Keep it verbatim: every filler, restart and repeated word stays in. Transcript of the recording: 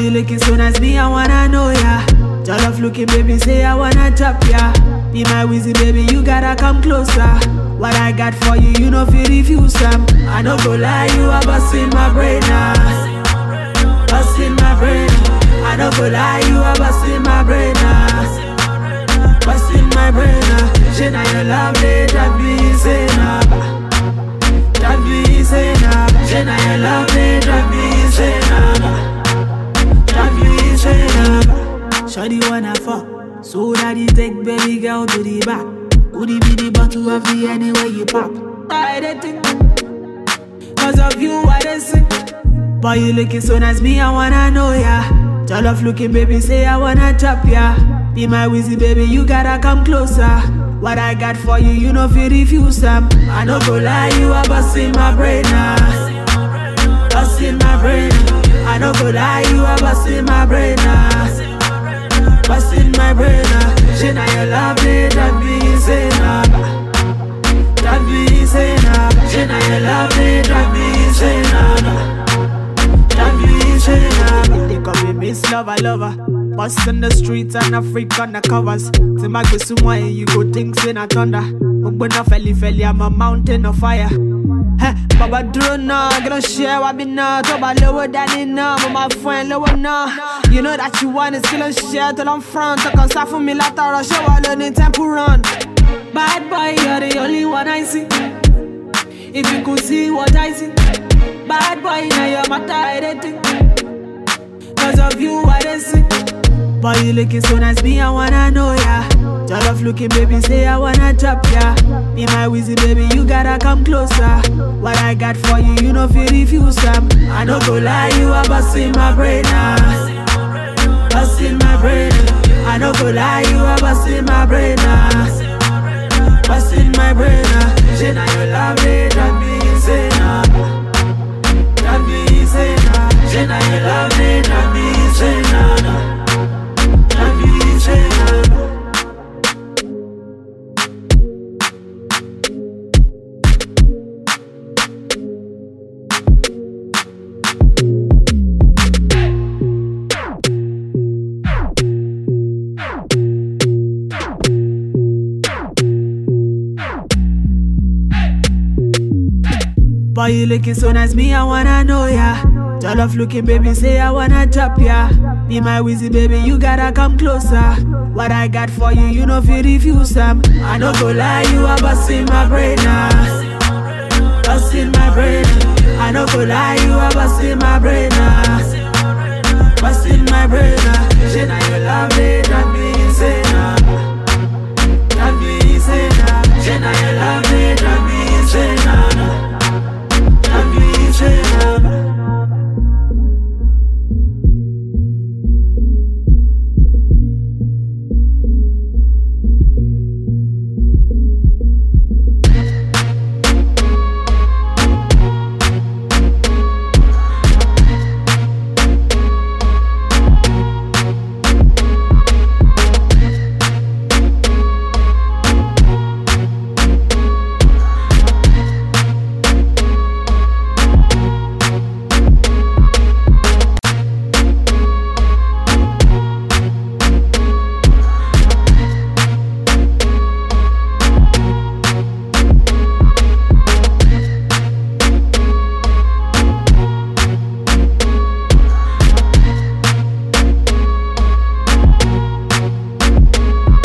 you looking so nice, me I wanna know ya. Jollof looking baby, say I wanna chop ya. Be my Weezy baby, you gotta come closer. What I got for you, you know fi refuse them. I don't go lie, you are busting my brain now. Busting my brain. I don't go lie, you are busting my brain now. Busting my brain now. She now you love me, that be insane now. That be insane now. She now you love me, that be insane now. That be insane now. Shawty wanna fuck, so that you take baby girl to the back. Could it be the bottle of the anywhere you pop? I did think, cause of you I did sick. Boy you looking so nice, me I wanna know ya. Jollof looking baby, say I wanna chop ya. Be my Weezy baby, you gotta come closer. What I got for you, you know fi refuse them. I don't go lie, you are busting my brain now. Busting my brain. I don't go lie, you are busting my brain now. Busting my brain now. She now you love me, that be insane now. That be insane now. She now you love me, that be insane now. That be insane now. They call me Miss Lover Lover. Bust in the streets and a freak on the covers. To my go somewhere you go things in a thunder. Muguna felly felly, I'm a mountain of fire. Hey, Baba drone now, gonna share what be now. Talk about lower than it now, but my friend lower now. You know that you want it, still on share till I'm front. Talk on start for me later, I'll show I learn in temple run. Bad boy, you're the only one I see. If you could see what I see. Bad boy, now you're my tired. Cause of you, I didn't see. Boy, you looking so nice, me I wanna know ya. Jollof looking baby, say I wanna chop ya. Be my Weezy baby, you gotta come closer. What I got for you, you know fi refuse them. I don't go lie, you are busting my brain now. Busting my brain. I don't go lie, you are busting my brain now. Busting my brain now. She now you love me, that be insane now. That be insane now. She now you love me, that be insane now. Boy, you looking so nice, me I wanna know ya. Jollof looking baby, say I wanna chop ya. Be my Weezy baby, you gotta come closer. What I got for you, you know fi refuse them. I don't go lie, you are busting my brain now. Busting my brain. I don't go lie, you are busting my brain now. Busting my brain now. She now you love me, that